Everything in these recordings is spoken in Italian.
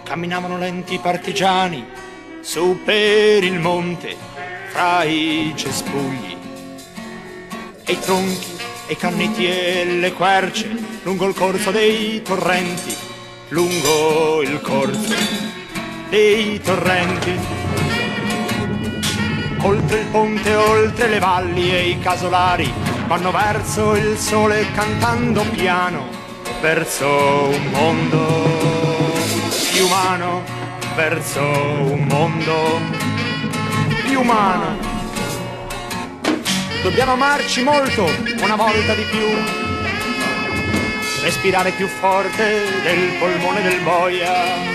Camminavano lenti i partigiani su per il monte, fra i cespugli e i tronchi e i canneti e le querce, lungo il corso dei torrenti, lungo il corso dei torrenti. Oltre il ponte, oltre le valli e i casolari, vanno verso il sole cantando piano, verso un mondo più umano, verso un mondo più umano. Dobbiamo amarci molto, una volta di più, respirare più forte del polmone del boia.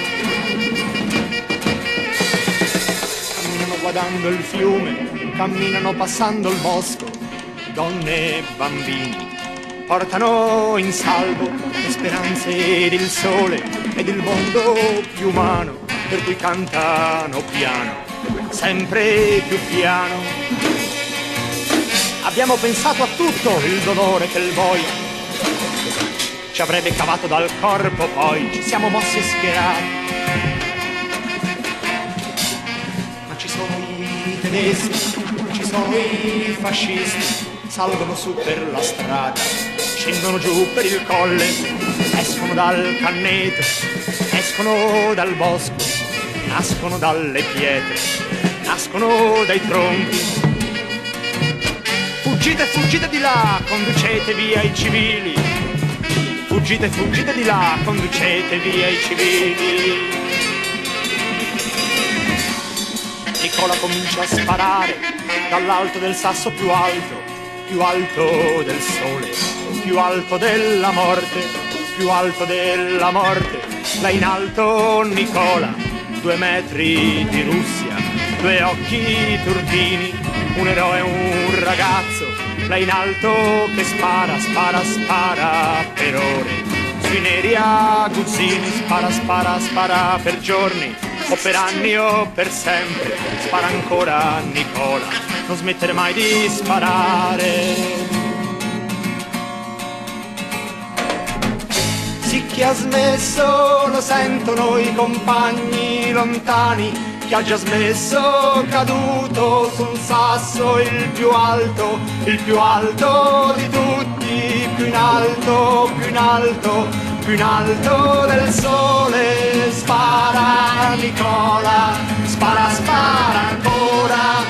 Camminano guardando il fiume, camminano passando il bosco, donne e bambini portano in salvo le speranze ed il sole ed il mondo più umano, per cui cantano piano, sempre più piano. Abbiamo pensato a tutto, il dolore che il boia ci avrebbe cavato dal corpo, poi ci siamo mossi schierati. Ma ci sono i tedeschi, ci sono i fascisti, salgono su per la strada, scendono giù per il colle, escono dal canneto, escono dal bosco, nascono dalle pietre, nascono dai tronchi. Fuggite, fuggite di là, conducete via i civili. Fuggite, fuggite di là, conducete via i civili. Nicola comincia a sparare dall'alto del sasso più alto del sole, più alto della morte, più alto della morte. Là in alto Nicola, 2 metri di Russia, 2 occhi turbini, un eroe, un ragazzo, là in alto che spara, spara, spara per ore, sui neri aguzzini, spara, spara, spara per giorni, o per anni o per sempre, spara ancora Nicola, non smettere mai di sparare. Sì, chi ha smesso lo sentono i compagni lontani, chi ha già smesso caduto su un sasso, il più alto di tutti, più in alto, più in alto, più in alto del sole. Spara Nicola, spara, spara ancora.